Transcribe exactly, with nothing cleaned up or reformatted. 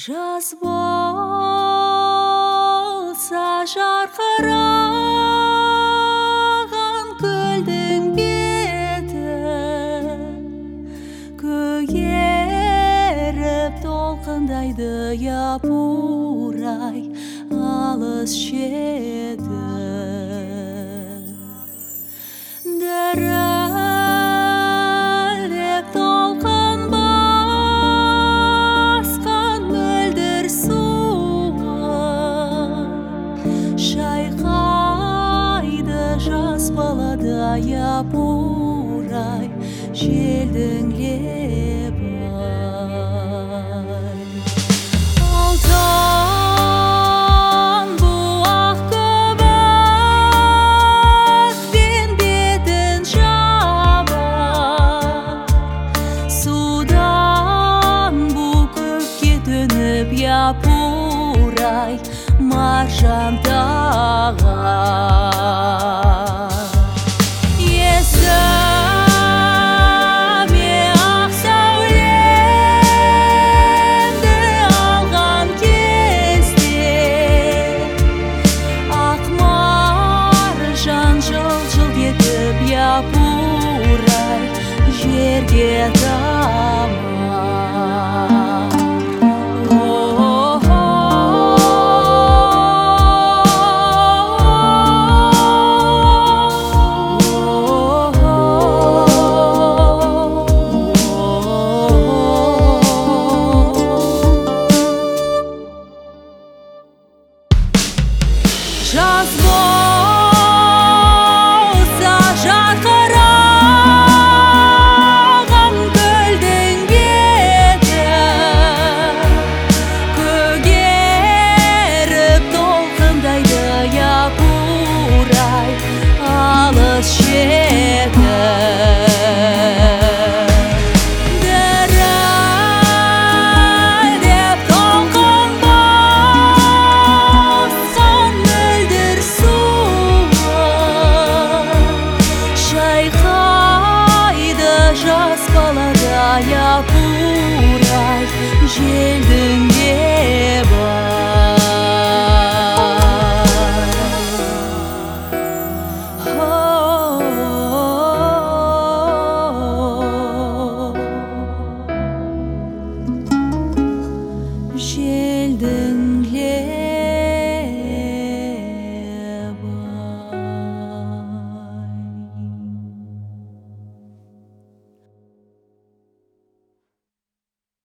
Жаз болса жарқыраған көлдің беті, көгеріп толқындайды япырай алыс шеті. Дірілдеп толқын басқан мөлдір суы, шайқайды жас балада япырай желдің лебі. Алтын буақ көбікпен бетін жабар, судан бу көкке төніп япырай маржан тағар. Есіме ақ сәулемді алған кезде, ақ маржан жылт-жылт етіп япырай жерге тамар. Жаз болса жарқыраған көлдің беті, көгеріп толқындайды япырай алыс шет.